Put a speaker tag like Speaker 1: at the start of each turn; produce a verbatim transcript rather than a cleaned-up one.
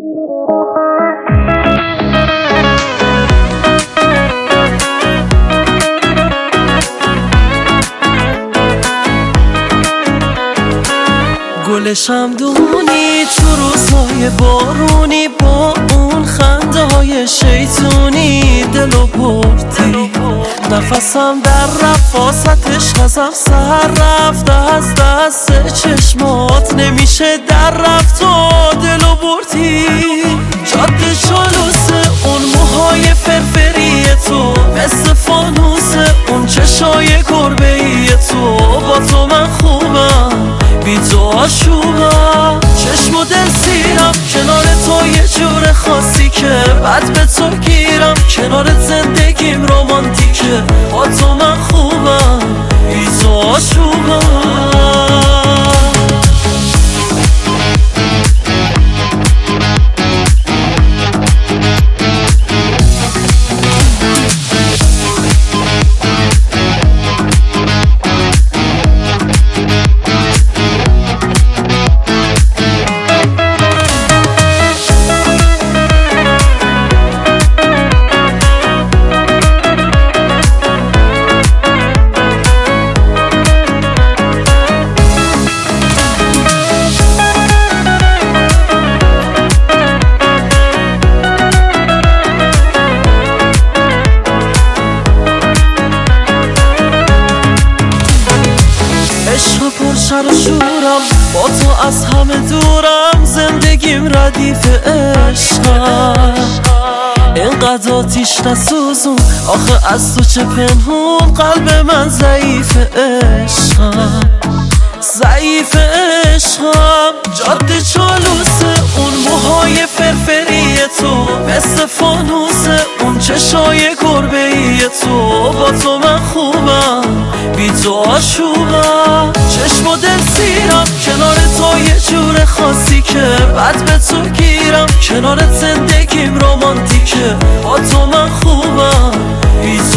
Speaker 1: گل شمدونی تو روزهای بارونی، با اون خنده های شیطونی دلو بردی. نفسم در رفت واسطش ازم سر رفت، از دست چشمات نمیشه در رفت و دلو بردی. جاده چالوس اون موهای فرفری تو، مثل فانوس اون چشای گربه‌ای تو. با تو من خوبم بی تو آشوبم، چشم و دل سیرم کنار تو یه جور خاصی که بعد به تو گیرم. کنارت زندگیم رومانتیکه، با تو من خوبم بی تو آشوبم. عشق پر شر و شورم، با تو از همه دورم. زندگیم ردیف عشقم، اینقدر آتیش نسوزون آخه از تو چه پنهون. قلب من ضعیف عشقم، ضعیف عشقم. جاده چالوس اون موهای فرفری تو، مثل فانوس اون چشای گربه‌ای تو. با تو من خوبم بی تو آشوبم، چشم و دل سیرم کنار تو یه جور خاصی که بعد به تو گیرم. کنارت زندگیم رومانتیکه، با تو من خوبم بی